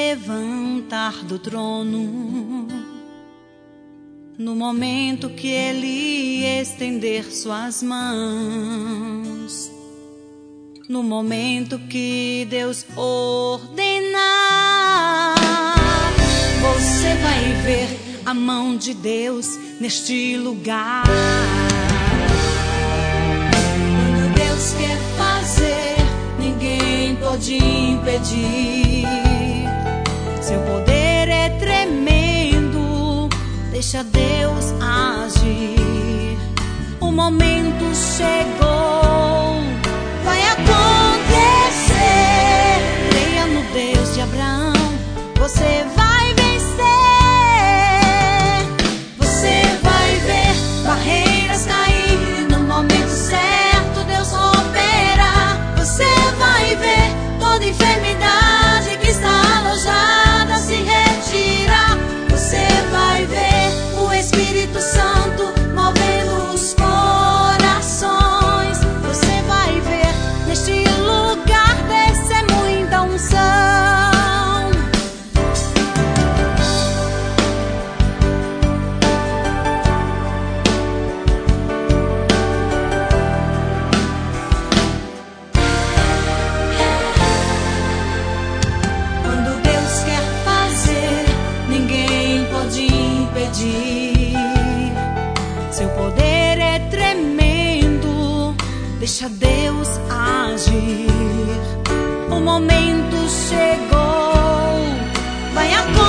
levantar do trono, no momento que Ele estender suas mãos, no momento que Deus ordenar, você vai ver a mão de Deus neste lugar. Quando Deus quer fazer, ninguém pode impedir. Seu poder é tremendo, deixa Deus agir. O momento chegou, vai acontecer. Creia no Deus de Abraão, você vai vencer. Você vai ver barreiras cair, no momento certo Deus romperá. Você vai ver toda enfermidade que está alojada se retirar. Você vai ver o Espírito Santo movendo os corações. Você vai ver neste lugar descer muita unção. Quando Deus quer fazer, ninguém pode impedir. Seu poder é tremendo, deixa Deus agir. O momento chegou, vai acontecer.